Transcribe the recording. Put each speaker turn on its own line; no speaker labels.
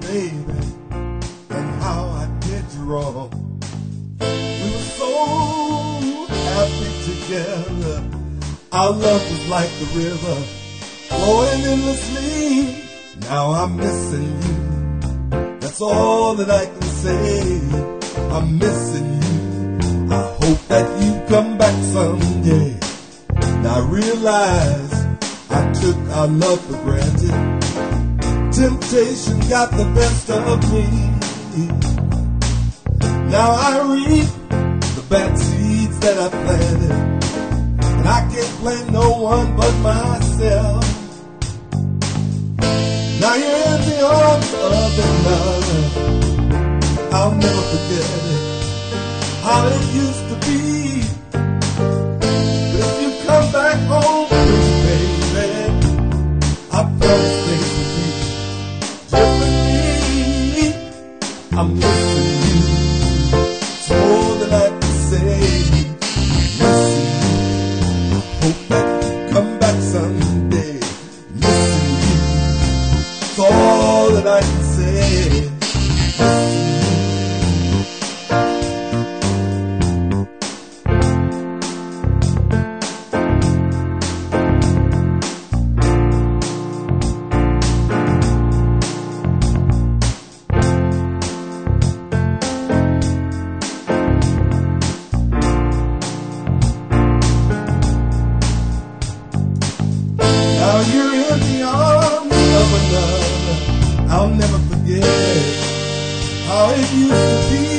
baby, and how I did you wrong. We were so happy together. Our love was like the river, flowing endlessly. Now I'm missing you. That's all that I can say. I'm missing you. I hope that you come back someday. Now I realize I took our love for granted. Temptation got the best of me. Now I reap the bad seeds that I planted, and I can't blame no one but myself. Now you're in the arms of another. I'll never forget it, how it used to be. But if you come back home, baby, I promise things will be differently. I'm missing you. It's more than I can say. Missing you. I hope that you come back someday. Missing you. It's all that I can say. Now you're in the arms of another. I'll never forget how it used to be.